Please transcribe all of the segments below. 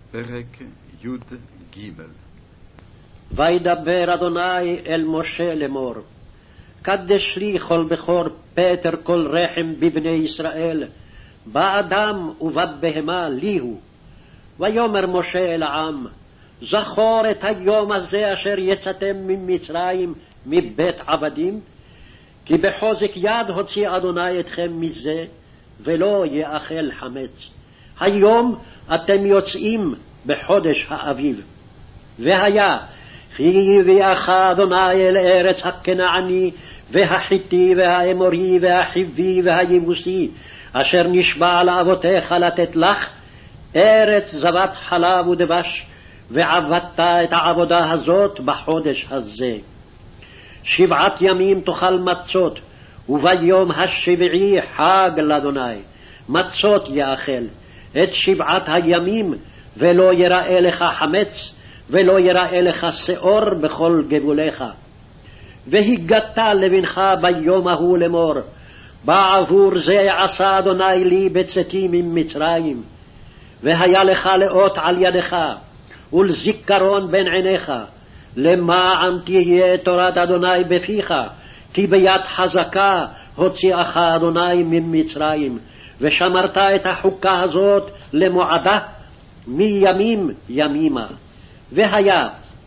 פרק י"ג. וידבר אדוני אל משה לאמור, קדש לי כל בכור פטר כל רחם בבני ישראל, באדם ובבהמה לי הוא. ויאמר משה אל העם, זכור את היום הזה אשר יצאתם ממצרים מבית עבדים, כי בחוזק יד הוציא אדוני אתכם מזה, ולא יאכל חמץ. היום אתם יוצאים בחודש האביב. והיה כי הביאך אדוני אל ארץ הכנעני והחיתי והאמורי והחיבי והיבוסי, אשר נשבע לאבותיך לתת לך, ארץ זבת חלב ודבש, ועבדת את העבודה הזאת בחודש הזה. 7 ימים תאכל מצות, וביום השביעי חג לאדוני, מצות יאכל את 7 הימים, ולא יראה לך חמץ, ולא יראה לך שאור בכל גבוליך. והגדת לבנך ביום ההוא לאמור, בעבור זה עשה אדוני לי בצאתי ממצרים. והיה לך לאות על ידך, ולזיכרון בין עיניך, למען תהיה תורת אדוני בפיך, כי ביד חזקה הוציאך אדוני ממצרים, ושמרת את החוקה הזאת למועדה מימים ימימה. והיה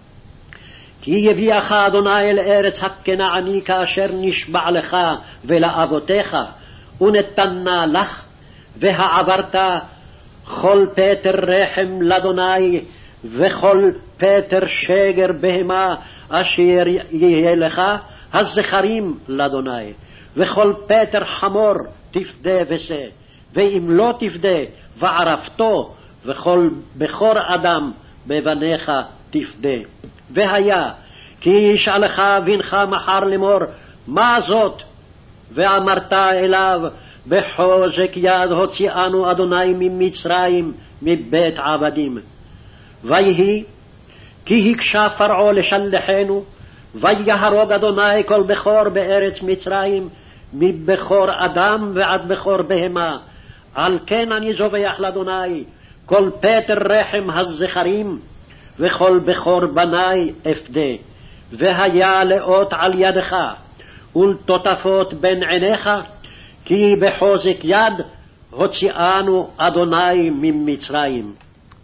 כי יביאך אדוני אל ארץ הכנעני כאשר נשבע לך ולאבותיך, ונתנה לך, והעברת כל פטר רחם לאדוני, וכל פטר שגר בהמה אשר יהיה לך הזכרים לאדוני, וכל פטר חמור תפדה ושא, ואם לא תפדה וערפתו, וכל בכור אדם בבניך תפדה. והיה כי ישאלך בנך מחר לאמור, מה זאת? ואמרת אליו, בחוזק יד הוציאנו אדוני ממצרים מבית עבדים. ויהי כי הקשה פרעה לשלחנו, ויהרוג אדוני כל בכור בארץ מצרים, מבכור אדם ועד בכור בהמה. על כן אני זובח לאדוני כל פטר רחם הזכרים, וכל בכור בני אפדה. והיה לאות על ידך, ולטוטפות בין עיניך, כי בחוזק יד הוציאנו אדוני ממצרים.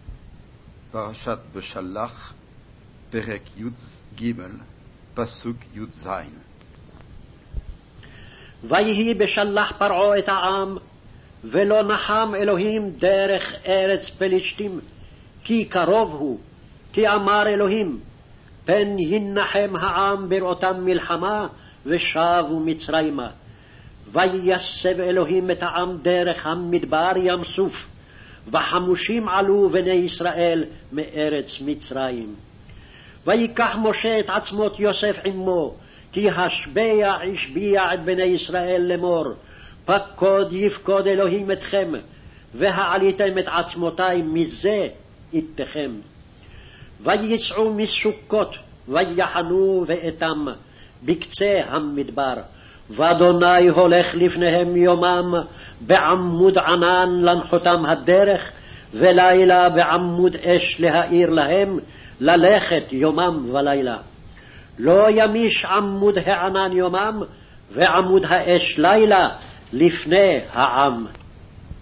פרשת בשלח, פרק י"ג, פסוק י"ז. ויהי בשלח פרעה את העם, ולא נחם אלוהים דרך ארץ פלישתים, כי קרוב הוא. כי אמר אלוהים, פן ינחם העם בראותם מלחמה, ושבו מצרימה. ויסב אלוהים את העם דרך המדבר ים סוף, וחמושים עלו בני ישראל מארץ מצרים. ויקח משה את עצמות יוסף עמו, כי השביע השביע את בני ישראל לאמור, פקוד יפקוד אלוהים אתכם, והעליתם את עצמותי מזה איתכם. ויצאו מסוכות, ויחנו ואתם בקצה המדבר, ואדוני הולך לפניהם יומם בעמוד ענן לנחותם הדרך, ולילה בעמוד אש להאיר להם ללכת יומם ולילה. לא ימיש עמוד הענן יומם, ועמוד האש לילה לפני העם.